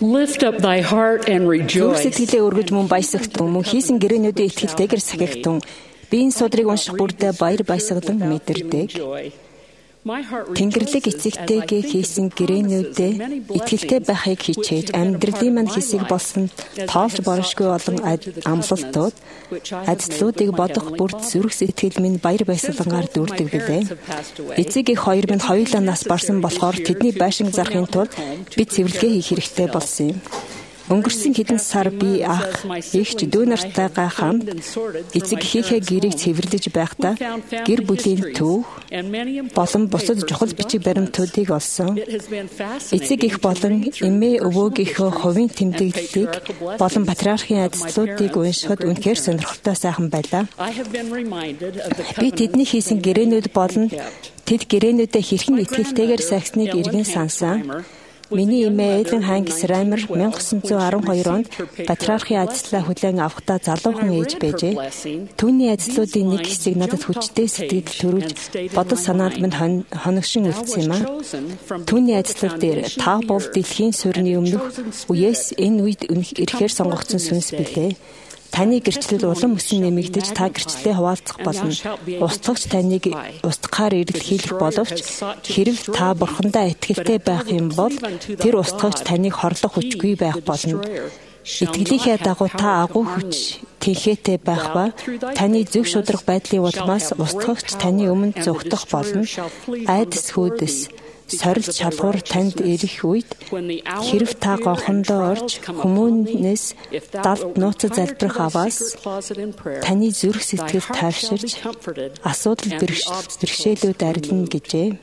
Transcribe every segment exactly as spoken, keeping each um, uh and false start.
Lift up thy heart and rejoice. Сэтгэлээ өргөж мөн баясагтун, мөн хийсэн гэрээнүүдээ итгэлтэйгээр сахигтун. Би энэ судрыг унших бүрдээ баяр баясгалан мэдэрдэг. Тэнгэрлэг эцэгтэйгээ хийсэн гэрээнүүдээ итгэлтэй байхыг хичээж амьдралын мань хэсэг болсон тоолж боршгүй олон амлалтууд ажлуудыг бодох бүрд зүрх сэтгэл минь баяр баясгалангаар дүүрдэг билээ. Эцэг их хоёр минь хоёулаа нас барсан болохоор тэдний байшин зарахын тулд би цэвэрлэгээ хийх хэрэгтэй болсон юм. Өнгөрсөн хэдэн сар би ах ихч дүү нартайгаа хамт эцэг эхийнхээ гэрийг цэвэрлэж байхдаа гэр бүлийн төв болон бусад чухал бичиг баримтуудыг олсон. Эцэг их болон эмээ өвөөгийнхөө хувийн тэмдэглэлийг болон патриархийн ажлуудыг уншихад үнэхээр сонирхолтой сайхан байлаа. Би тэдний хийсэн гэрээнүүд болон тэд гэрээнүүдэд хэрхэн итгэлтэйгээр сахисныг эргэн сансан. Миний эмээ Элен Хангс Раймер 천구 арван хоёр онд патриархийн ажлаа хүлээн авахдаа залуухан ээж байжээ. Түүний ажлуудын нэг хэсэг надад хүчтэй сэтгэл төрүүлж бодол санаанд минь хоногшин үлдсэн юм аа. Түүний ажлууд дээр та бол дэлхийн суурьны өмнөх үеэс энэ үед ирэхээр сонгогдсон сүнс билээ. Таны гэрчлэл улам өсөн нэмэгдэж та гэрчлэлээ хуваалцах болно. Устгагч таныг устгахаар эрэлхийлэх боловч хэрв та бурхандаа итгэлтэй байх юм бол тэр устгагч таныг хорлох хүчгүй байх болно. Итгэлийнхээ дагуу та агуу хүч тэнхээтэй байх ба таны зөв шударга байдлын улмаас устгагч таны өмнө зүгтах болно. Айдас хүйдэс сорилт шалгуур танд ирэх үед хэрв та гонхондоо орж хүмүүнээс далд нууцад залбирах аваас таны зүрх сэтгэл тайвширч асуудал бэрхшээлүүд арилна гэжээ.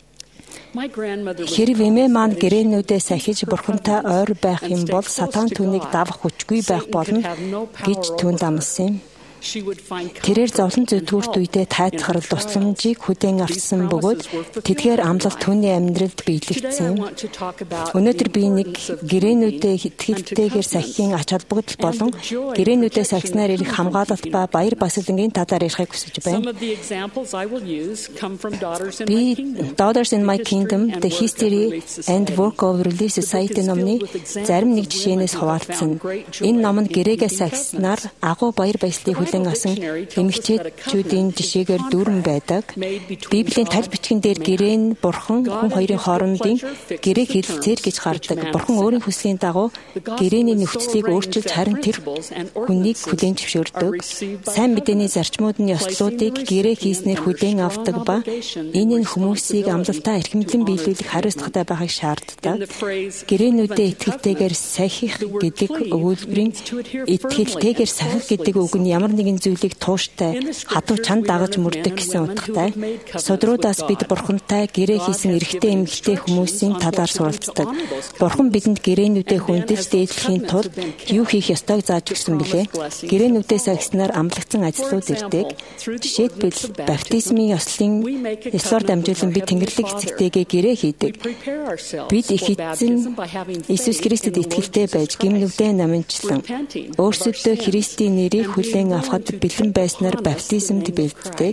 Хэрв эмээ маань гэрээнүүдээ сахиж бурхантай ойр байх юм бол сатан түүнийг давах хүчгүй байх болно гэж түүнд амласан юм. Тэрээр зовлон зүтгүүрт үедээ тайлхарл тусламжийг хүлээн авсан бөгөөд тэдгээр амлалт түүний амьдралд биелэгдсэн. Өнөөдөр би нэг гэрээнүүдээ итгэлтэйгээр сахихийн ач холбогдол болон гэрээнүүдээ сахиснаар ирэх хамгаалалт ба баяр баясгалангийн талаар ярихыг хүсэж байна. Би Daughters in My Kingdom: The History and Work of Relief Society номны зарим нэг жишээнээс хуваалцсан. Энэ ном нь гэрээгээ сахиснаар агуу баяр баясгалыг хүлээн авсан эмэгтэйчүүдийн жишээгээр дүүрэн байдаг. Библийн тал бичгэн дээр гэрээ нь бурхан хүн хоёрын хоорондын гэрээ хэлэлцээр гэж гардаг. Бурхан өөрийн хүслийн дагуу гэрээний нөхцөлийг өөрчилж харин тэр хүнийг хүлээн зөвшөөрдөг. Сайн мэдээний зарчмууд нь ёслолуудыг гэрээ хийснээр хүлээн авдаг ба энэ нь хүмүүсийг амлалтаа эрхэмлэн биелүүлэх хариуцлагатай байхыг шаарддаг. Гэрээнүүдээ итгэлтэйгээр сахих гэдэг өгүүлбэрийн итгэлтэйгээр сахих гэдэг үг нь ямар нэгэн зүйлийг тууштай хатуу чанд дагаж мөрдөг гэсэн утгатай. Судруудаас бид бурхантай гэрээ хийсэн эрэгтэй эмэгтэй хүмүүсийн талаар суралцдаг. Бурхан бидэнд гэрээнүүдээ хүндэж дээдлэхийн тулд юу хийх ёстойг зааж өгсөн бilé. Гэрээнүүдээ сахиснаар амлагдсан ажлууд ирдэг. Жишээлбэл баптизмын ёслолын ёслоор дамжуулан бид Тэнгэрлэг эцэгтэйгээ гэрээ хийдэг. Бид их эзэн Иесус Христэд итгэлтэй байж гимнүгдээ намынчлан өөрсөдөө Христийн нэрийг хүлээн авахд бэлэн байснаар баптизмд бэлддэг.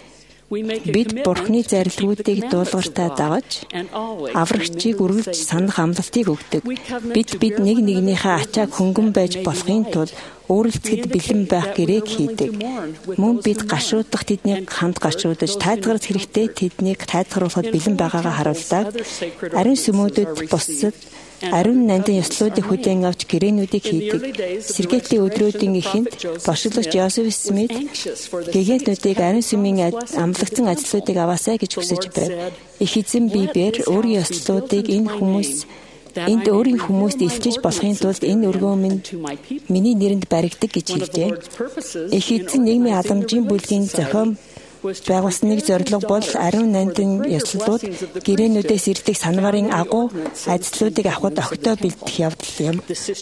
Бид Бурхны зарилгуудыг дуулууртай дагаж аврагчийг үргэлж санах амлалтыг өгдөг. Бид бид нэг нэгнийхээ ачааг хөнгөн байж болохын тулд өөрөлцөхөд бэлэн байх гэрээг хийдэг. Мөн бид гашуудах тэднийг ханд гашуудаж тайлгаруулах хэрэгтэй тэднийг тайлгаруулахад бэлэн байгаагаа харуулдаг. Ариун сүмүүдэд бусад ариун нандин ёслолуудыг хүлээн авч гэрээнүүдийг хийдэг. Сэргээлийн өдрүүдийн эхэнд бошиглагч Йозеф Смит гэгээнүүдийг ариун сүмийн амлагдсан ажлуудыг аваасай гэж хүсэж байв. Их эзэн Бибиэр өөрийн ёслолуудыг энэ хүмүүс энд өөрийн хүмүүст илчиж болохын тулд энэ өргөө минь миний нэрэнд баригдаг гэж хэлжээ. Их эзэн нийгмийн халамжийн бүлгийн зохион байгуулсан нэг зорилго бол ариун нандин ёслолууд гэрээнүүдээс ирдэг санварын агуу ажлуудыг авахд огтоо бэлдэх явдал юм.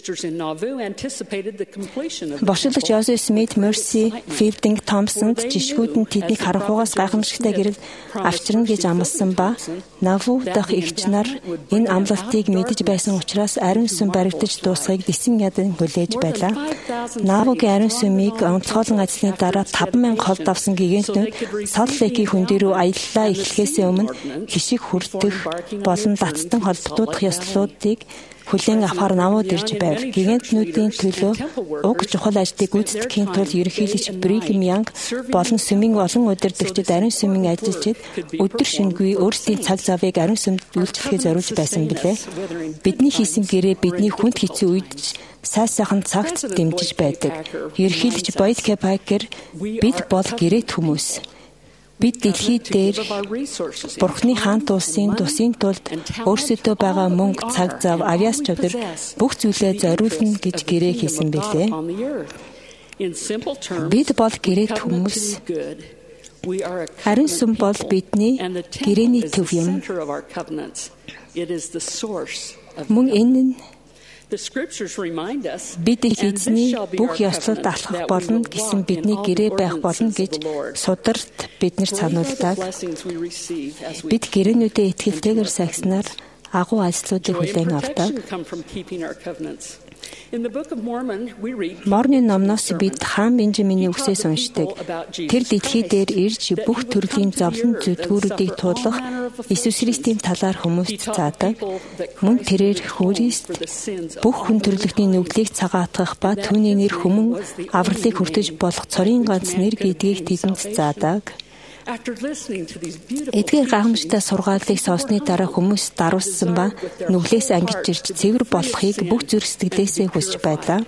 Бошиглагч Йозеф Смит, Мерси Филдинг Томпсонд жишгүүд нь тэднийг харанхуйгаас гайхамшигтай гэрэл авчирна гэж амласан ба Наву дахь эгч нар энэ амлалтыг мэдэж байсан учраас ариун сүм баригдаж дуусахыг дэсэн ядан хүлээж байлаа. Навугийн ариун сүмийг онцгойлон ажлын дараа таван мянга холд авсан гигантнүүд Салт Лейкийн хүн дээр аяллаа эхлэхээс өмнө хишиг хүртэх болон лацтан холбогдох ёслолуудыг хүлээн авахар намууд ирж байв. Гигантнуудын төлөө уг чухал ажлыг гүйцэтгэхийн тулд ерөнхийлөгч Бригхэм Янг болон сүмийн олон удирдагчид ариун сүмийн ажилчид өдөр шөнөгүй өөрсдийн цаг завыг ариун сүмд үйлчлэхээ зориулж байсан билээ. Бидний хийсэн гэрээ бидний хүнд хэцүү үед сайн сайхан цагт дэмжиж байдаг. Ерөнхийлөгч Бойд К. Пайкер бид бол гэрээт хүмүүс. Бид дэлхий дээр Бурхны хаант улсын тусын тулд өөрсдөө байгаа мөнгө, цаг зав, авьяас чадвар бүх зүйлээ зориулна гэж гэрээ хийсэн билээ. Бид бол гэрээт хүмүүс. Ариун сүм бол бидний гэрээний төв юм. Мөн энэ нь бид их эзний бүх ёслолд алхах болно гэсэн бидний гэрээ байх болно гэж сударт биднэрт сануулдаг. Бид гэрээнүүдээ итгэлтэйгээр сахиснаар агуу ажлуудыг хүлээн авдаг. Морны номноос бид хаан Бенжаминий үгсээс уншдаг. Тэр дэлхий дээр ирж бүх төрлийн зовлон зүдгүүрүүдийг туулах Иесус Христийн талаар хүмүүст заадаг. Мөн тэрээр Христ бүх хүн төрлөختний нүглийг цагаатгах ба түүний нэр хүмүүн авралыг хүртэж болох цорын ганц нэр гэдгийг тэдэнд заадаг. Эдгээр гайхамшигтай сургаалыг сонссны дараа хүмүүс даруулсан ба нүглээс ангиж ирж цэвэр болохыг бүх зүрх сэтгэлээсээ хүсэж байлаа.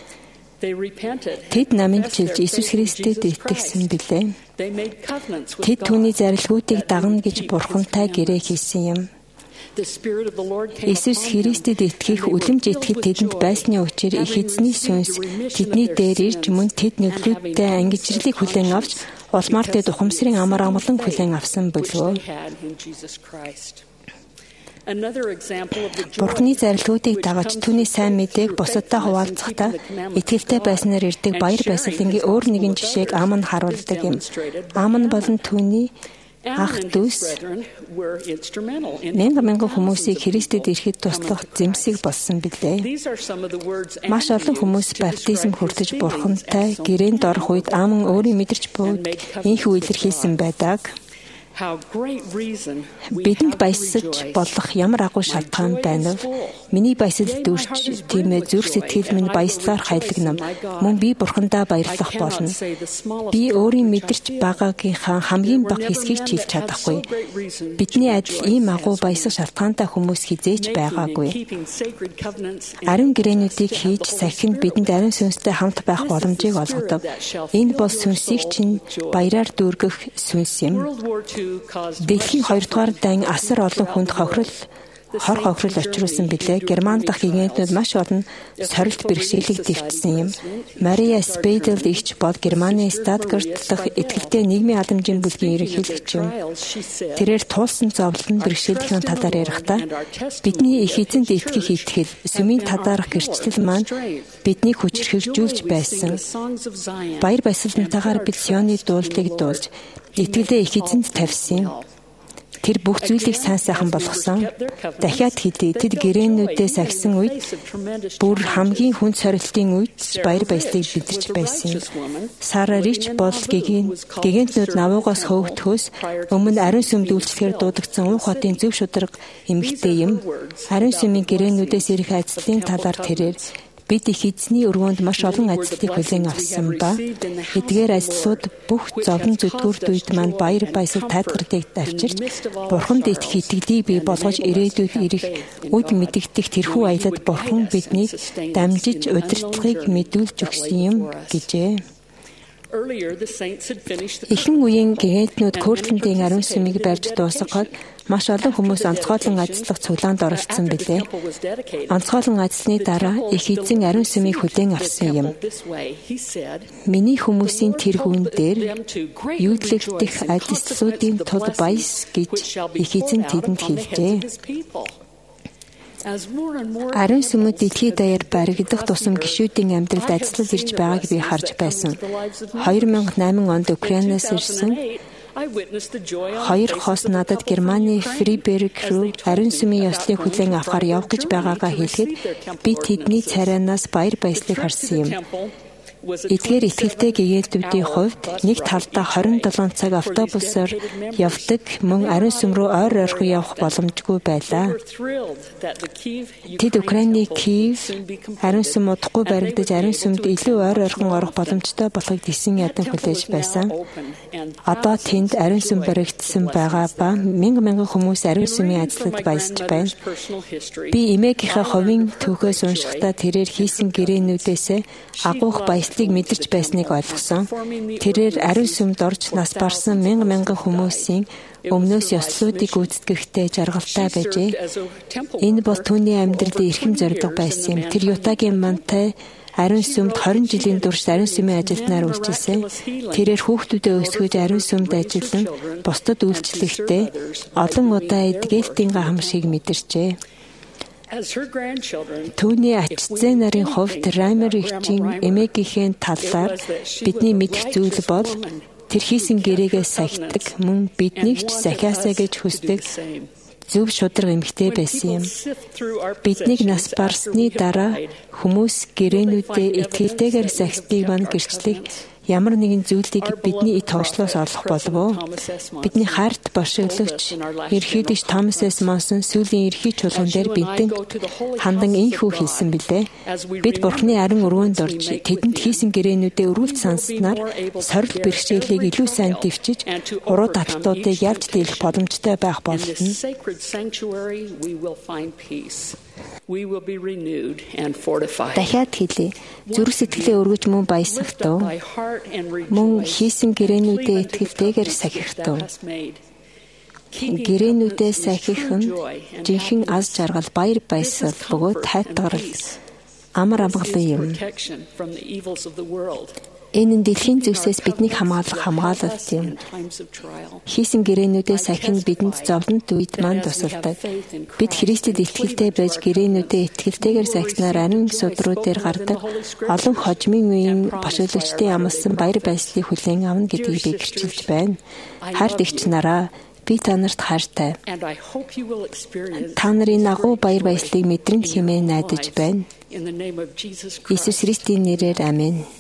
Тэд намынчилж Иесус Христэд итгэсэн билээ. Тэд түүний зарилгуудыг дагна гэж Бурхантай гэрээ хийсэн юм. Иесус Христэд итгэх үлэмж итгэхэд тэдэнд байсны учир их эзний сүнс тэдний дээр ирж мөн тэд нүглүүдтэй ангижрлыг хүлээн авч улмаар тэд ухамсарын амар амгалан хүлээн авсан болов. Бурхны зарилгуудыг дагаж түүний сайн мэдээг бусадтай хуваалцахдаа итгэлтэй байснаар ирдэг баяр баясгалангийн өөр нэгэн жишээг Аман харуулдаг юм. Аман болон түүний ах дүүс мянган мянган хүмүүсийг Христэд ирэхэд туслах зэмсэг болсон билээ. Маш олон хүмүүс баптизм хүртэж Бурхантай гэрээнд орох үед Аман өөрийн мэдэрч буйд энхүү илэрхийлсэн байдаг. Бидэнд баясаж болох ямар агуу шалтгаан байна вэ? Миний баясгалд дүүрч тийм ээ зүрх сэтгэл минь баяслаар хайлагнам. Мөн би Бурхандаа баярлах болно. Би өөрийн мэдэрч байгаагийнхаа хамгийн бага хэсгийг ч хэлж чадахгүй. Бидний адил ийм агуу баясах шалтгаантай хүмүүс хизээч байгаагүй. Ариун гэрээнүүдийг хийж сахинд бидэнд ариун сүнстэй хамт байх боломжийг олгодог. Энэ бол сүнсийг чинь баяраар дүүргэх сүнс юм. Дэлхийн хоёрдугаар дайн асар олон хүнд хохирол хор хохирол учруулсан билээ. Герман дахь гигантнууд маш олон сорилт бэрхшээлийг дэвтсэн юм. Мария Спейдел игч бол Германы Статгарт дахь итгэлтэй нийгмийн халамжийн бүлгийн ерөнхийлөгч юм. Тэрээр туулсан зовлон бэрхшээлийн талаар ярихдаа бидний их эзэнд итгэх итгэл, сүмийн тадарах гэрчлэл маань биднийг хүчрхэгжүүлж байсан. Баяр баясгалантайгаар бид Сионы дуулыг дуулж итгэлээ их эзэнд тавьсан. Тэр бүх зүйлийг сайн сайхан болгосон. Дахиад хэлье, тэд гэрээнүүдээс агсан үед бүр хамгийн хүнд сорилтын үед баяр баясгалыг бидэрч байсан. Сара Рич бол гигантнууд навуугаас хөөгдөхөөс өмнө ариун сүмд үйлчлэхээр дуудагдсан Ух хотын зөв шударга эмэгтэй юм. Ариун сүмийн гэрээнүүдээс ирэх ажлын талаар тэрээр бид их эзний өргөөнд маш олон ажлыг хүлээн авсан ба эдгээр ажлууд бүх зовлон зүдгүүрт үед маань баяр баясгал тайлбарлыг авчирч Бурханд итгэх итгэлийг бий болгож ирээдүйд ирэх үд мэдэгдэх тэрхүү аялалд Бурхан биднийг дамжиж удирдлагыг мэдүүлж өгсөн юм гэжээ. Ихэнх үеийн гигантнууд Кортландын ариун сүмийг барьж дуусгаад маш олон хүмүүс онцгойлон ажиллах цуглаанд оролцсон билээ. Онцгойлон ажлын дараа их эзэн ариун сүмийг хүлээн авсан юм. Миний хүмүүсийн тэргүүн дээр юудлэгдэх ажилслуудын тулд баяс гэж их эзэн тэдэнд хэлжээ. Ариун сүмүүд дэлхий даяар баригдах тусам гишүүдийн амьдралд ажиллаж ирж байгааг би харж байсан. хоёр мянга и осем онд Украинаас ирсэн хоёр хос надад Германы Фриберг руу ариун сүмийн ёслыг хүлээн авахар явах гэж байгаагаа хэлэхэд би тэдний царайнаас баяр баясгалыг харсан юм. Эдгээр итгэлтэй гэгээлтүүдийн хувьд нэг талдаа хорин долоон цаг автобусаар явдаг мөн ариун сүм рүү ойр ойрхон явах боломжгүй байлаа. Тэд Украины Киев ариун сүм удахгүй баригдаж ариун сүмд илүү ойр ойрхон орох боломжтой болохыг тэсэн ядан хүлээж байсан. Одоо тэнд ариун сүм баригдсан байгаа ба мянган мянган хүмүүс ариун сүмийн ажлыг баясч байна. Би эмээгийнхээ хувийн түүхээс уншихдаа тэрээр хийсэн гэрээнүүдээс агуух баяслыг мэдэрч байсныг ойлгосон. Тэрээр ариун сүмд орж нас барсан мянган мянган хүмүүсийн өмнөөс ёслолуудыг гүйцэтгэхдээ жаргалтай байжээ. Энэ бол түүний амьдралын эрхэм зорилго байсан юм. Тэр Ютагийн мантай ариун сүмд хорин жилийн турш ариун сүмийн ажилтнаар үйлчилсэн. Тэрээр хүүхдүүдэд өсгөж ариун сүмд ажиллан бусдад үйлчлэхдээ олон удаа эдгээлтийн гамшиг мэдэрчээ. Түүний ачцээ нарын хувьд Раймер эгчийн эмээгийнхээ талаар бидний мэдэх зүйл бол тэр хийсэн гэрээгээ сахидаг мөн биднийг ч сахиасаа гэж хүсдэг зөв шударга эмэгтэй байсан юм. Биднийг нас барсны дараа хүмүүс гэрээнүүдээ итгэлтэйгээр сахидгийг мань гэрчлэх ямар нэгэн зүйлийг бидний эд тоошлоос олох болов уу? Бидний харт бошиглогч ерхийдэж Томас С. Монсон сүүлийн ерхий чуулган дээр бидэн хандан инхүү хэлсэн билээ. Бид Бурхны ариун өрөөнд орж тэдэнд хийсэн гэрээнүүдээ өрүүлж санснаар сорил бэрхшээлийг илүү сайн дэвчиж уруу таталтуудыг ялж дийлэх боломжтой байх болно. Дахиад хэлье. Зүрх сэтгэлээ өргөж мөн баясгатав. Мөн хийсэн гэрээнүүдээ итгэлтэйгээр сахихтав. Гэрээнүүдээ сахих нь жинхэнэ аз жаргал, баяр баясгал бөгөөд тайтгарал, амар амгалан юм. Энэ нь дэлхийн зүйлсээс биднийг хамгаалах хамгаалалт юм. Хийсэн гэрээнүүдээ сахин бидэнд зовлонт үед манд тусалдаг. Бид Христэд итгэлтэй байж гэрээнүүдээ итгэлтэйгээр сахиснаар ариун судруу дээр гардаг олон хожмын үеийн бошиглогчдын амлсан баяр баясгалыг хүлээн авна гэдгийг би гэрчилж байна. Харт игч нараа, би та нарт хайртай. Та нарын агуу баяр баясгалыг мэдрэн хэмээн найдаж байна. Иесус Христийн нэрээр амин.